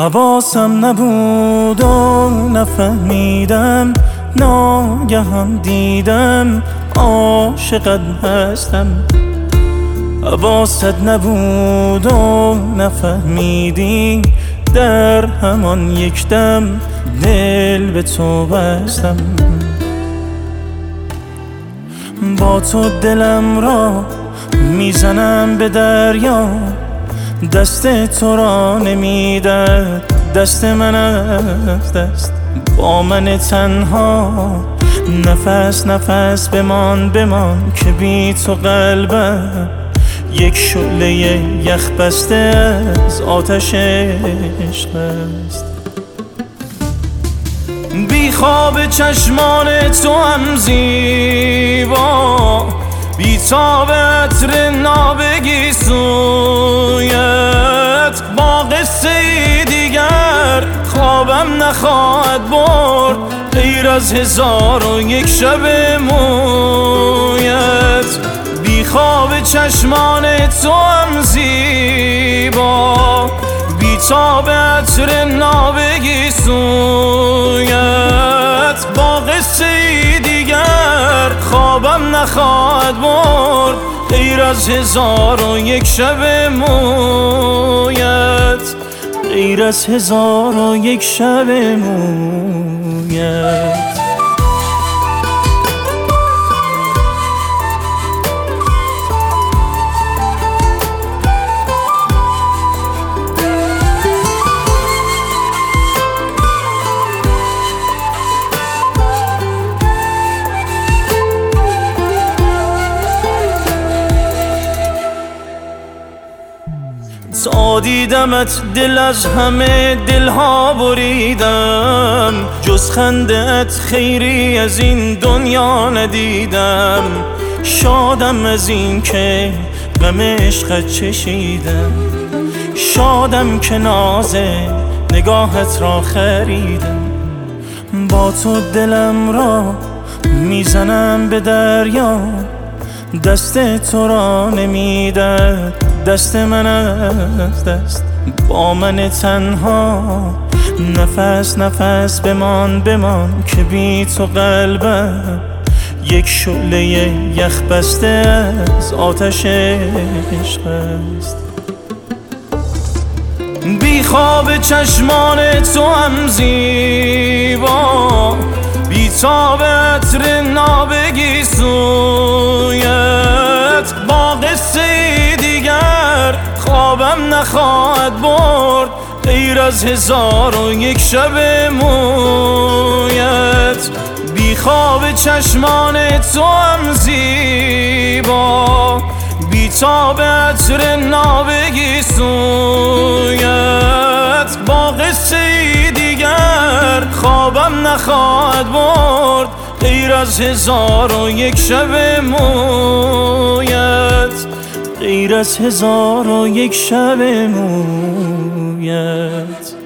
حواسم نبود و نفهمیدم، ناگهان دیدم عاشقت هستم. حواست نبود و نفهمیدی، در همان یک دم دل به تو بستم. با تو دلم را میزنم به دریا، دست تو را نمیدد دست من از دست. با من تنها نفس نفس بمان که بی تو قلبم یک شعله یخ بسته از آتش عشق است. بی خواب چشمان تو هم زیبا، بی تاب عطر نابگی سویت. با قصه دیگر خوابم نخواهد برد، غیر از 1001 شب مویت. بی خواب چشمان تو هم زیبا، بی تاب عطر نابگی سویت. با قصه دیگر خوابم نخواهد برد، غیر از 1001 شب مویت. غیر از 1001 شب مویت. تا دیدمت دل از همه دلها بریدم، جز خنده‌ات خیری از این دنیا ندیدم. شادم از این که غم عشقت چشیدم، شادم که ناز نگاهت را خریدم. با تو دلم را میزنم به دریا، دست تو را نمیدد دست من از دست. با من تنها نفس نفس بمان که بی تو قلبم یک شعله یخ بسته از آتش عشق است. بی خواب چشمان تو هم زیبا، بی تاب عطر نابگی سویت. با قصه دیگر خوابم نخواهد برد، غیر از 1001 شب مویت. بی خواب چشمان تو هم زیبا، بی تاب عطر نابگی سویت. با قصه دیگر خوابم نخواهد برد، غیر از 1001 شب مویت. غیر از 1001 شب مویت.